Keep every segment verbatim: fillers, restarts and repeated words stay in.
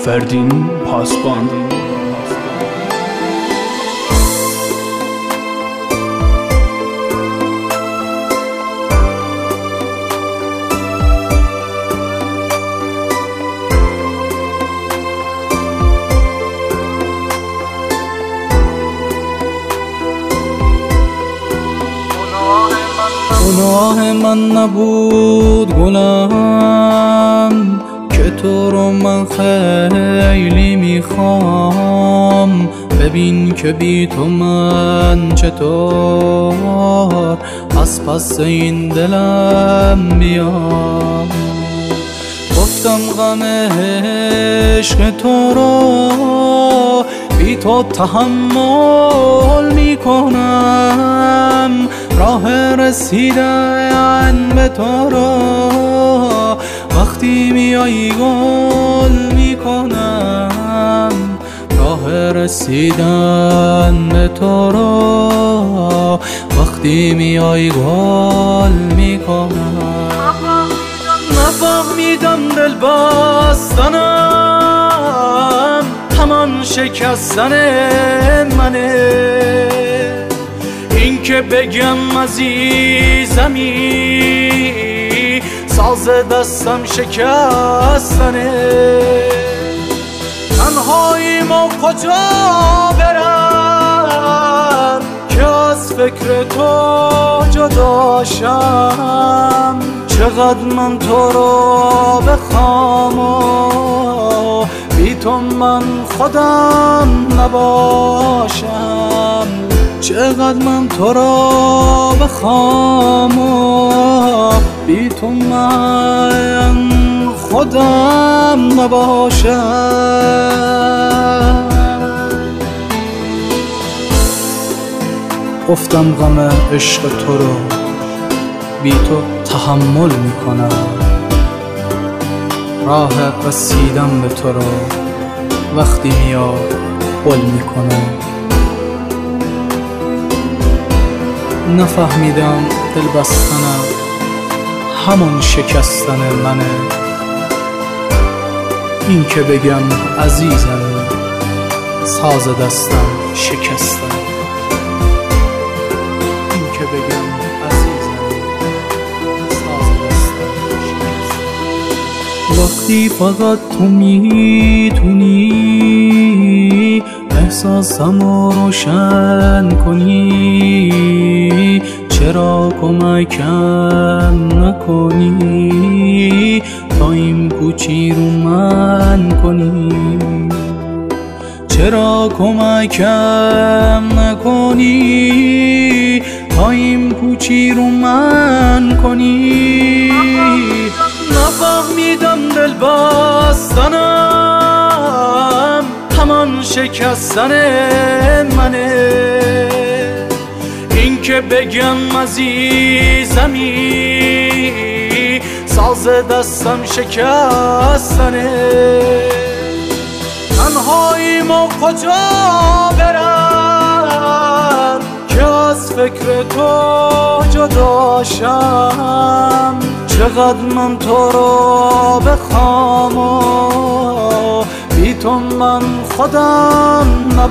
فردین پاسبان. گناه من نبود گلم که تو رو من خیلی میخوام. ببین که بی تو من چطور از پس این دلم بیام. گفتم غم عشق تو رو بی تو تحمل میکنم. راه رسیدن به تو رو وقتی میایی گل میکنم. راه رسیدن به تو رو وقتی میایی گل میکنم. نفهمیدم دل بستنم همان شکستن منه. این که بگم عزیزمی ساز دستم شکستنه. تنهاییم و کجا برم که از فکر تو جداشم. چقدر من تو رو بخوام و بی تو من خودم نباشم. چقدر من تو را بخوام و بی تو من خودم نباشم. گفتم غم عشق تو رو بی تو تحمل میکنم. راه رسیدم به تو رو وقتی میاد قول میکنم. نفهمیدم دل بستنم همون شکستن منه. این که بگم عزیزم ساز دستم شکستن. این که بگم عزیزم ساز دستم شکستن. وقتی فقط تو میتونی احساسمو روشن کنی. چرا کمکم نکنی تا این پوچی رو من کنی. چرا کمکم نکنی تا این پوچی رو من کنی. نفهمیدم دل بستنم همان شکستن منه. این که بگم عزیزمی ساز دستم شکستنه. تنهاییم و کجا برم که از فکر تو جداشم. چقدر من تو رو بخوام و بی تو من خودم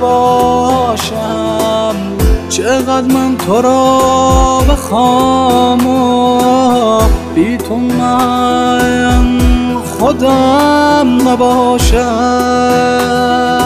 نباشم. چقدر من تو رو بخوام و بی تو من خودم نباشم.